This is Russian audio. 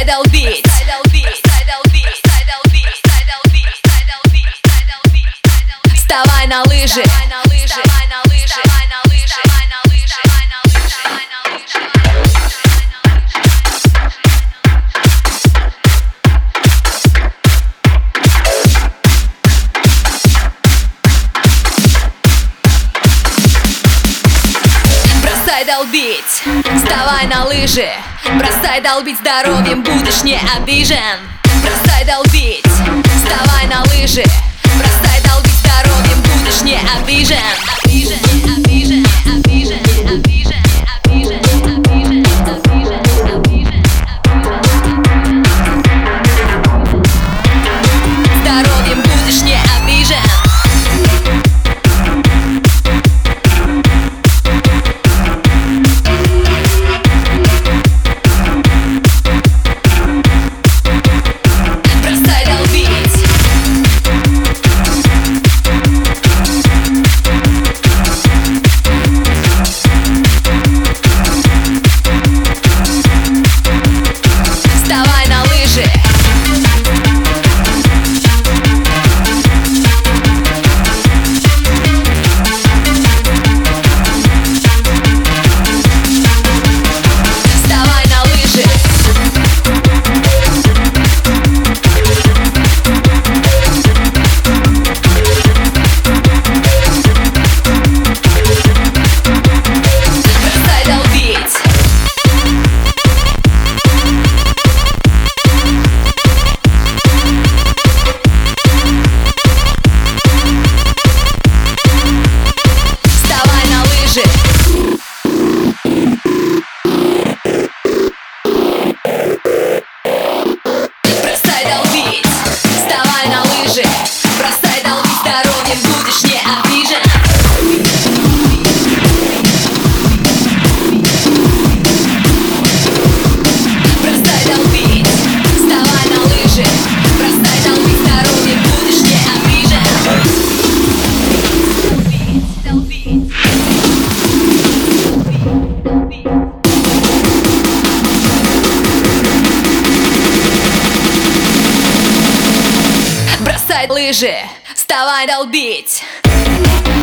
Бросай долбить. Вставай на лыжи. Бросай долбить, вставай на лыжи. Бросай долбить, здоровьем будешь не обижен. Бросай долбить, вставай на лыжи. Бросай долбить, здоровьем будешь не обижен. Обижен, обижен, обижен, обижен, обижен, обижен, обижен, обижен. Здоровьем будешь не обижен. Бросай долбить, здоровьем будешь не обижен. Бросай долбить, вставай на лыжи. Бросай долбить, здоровьем будешь не обижен. Долбить, долбить, бросай лыжи, вставай долбить.